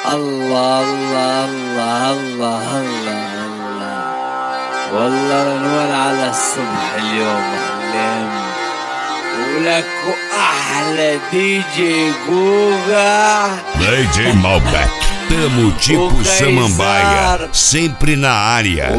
الله الله الله الله الله الله. والله رنوان على الصبح اليوم حلم ولك احلى دي جي جوجا. DJ Malbec, tamo tipo Samambaia, sempre na área.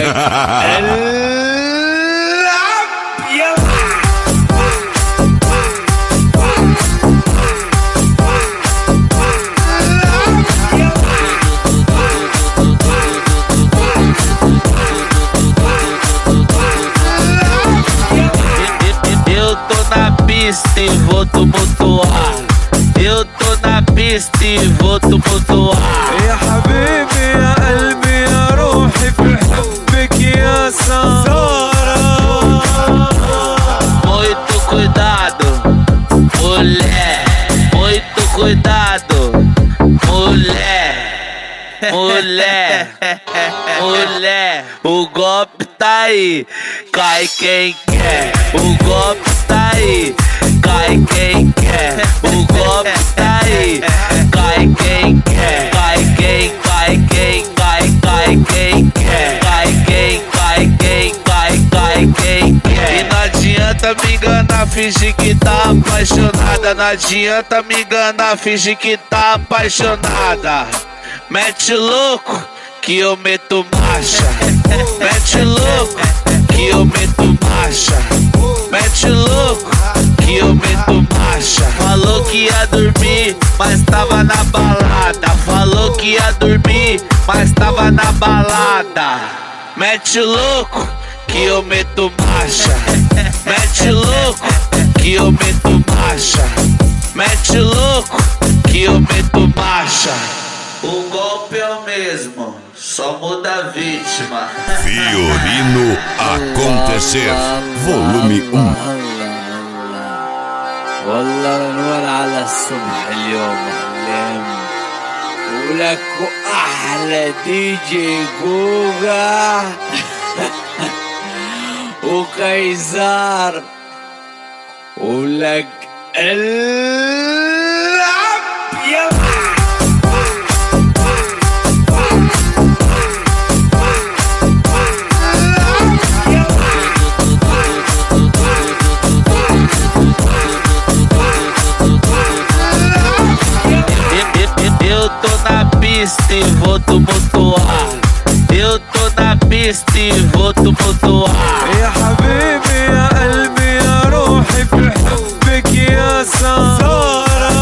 Eu tô na pista e vou tumultuar. Eu tô na pista e vou tumultuar. يا حبيبي يا قلبي يا روحي في حبك يا سارة. Muito cuidado, mulher. Muito cuidado, mulher. Mulher, mulher. O golpe tá aí, cai quem quer. O golpe tá aí, cai quem quer. O golpe tá aí, cai quem quer. Cai quem, cai quem, cai quem quer. Cai quem, cai quem, cai quem quer. E não adianta me enganar, fingir que tá apaixonada. Não adianta me enganar, fingir que tá apaixonada. Mete louco que eu meto marcha. Mete louco que eu meto marcha. Mete louco que eu meto marcha. Falou que ia dormir, mas tava na balada. Falou que ia dormir, mas tava na balada. Mete louco que eu meto marcha. Mete louco que eu meto marcha. Mete louco que eu meto marcha. O golpe é o mesmo, só muda a vítima. Fiorino Acontecer, volume 1. والله رنوان على الصبح اليوم حلم ولك احلى دي جي جوجا وكيزار ولك العب يا Eu tô na pista e vou tumultuar. Eu tô na pista e vou tumultuar. يا حبيبي يا قلبي يا روحي في حبك يا سارة.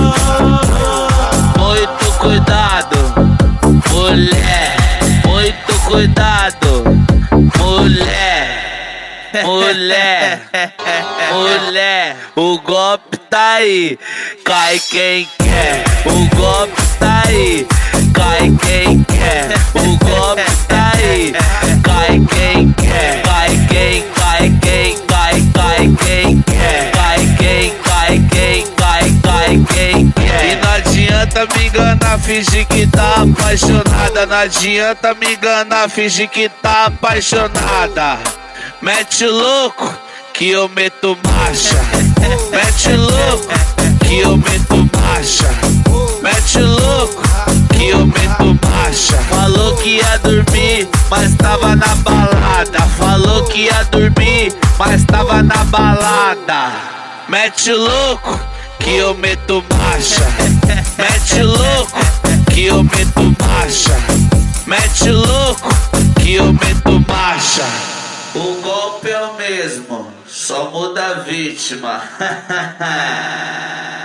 Muito cuidado, mulher. Muito cuidado, mulher. Mulher, mulher. O golpe tá aí, cai quem quer. O golpe tá aí, cai quem quer. O golpe tá aí, cai quem quer. Cai quem, cai quem, cai quem quer. Cai quem, cai quem, cai quem quer. E não adianta me enganar, fingir que tá apaixonada. Não adianta me enganar, fingir que tá apaixonada. Mete louco que eu meto marcha. Mete louco que eu meto marcha. Mete louco que eu meto marcha. Falou que ia dormir, mas tava na balada. Falou que ia dormir, mas tava na balada. Mete louco que eu meto marcha. Mete louco que eu meto marcha. Mete louco que eu meto marcha. O golpe é o mesmo, só muda a vítima.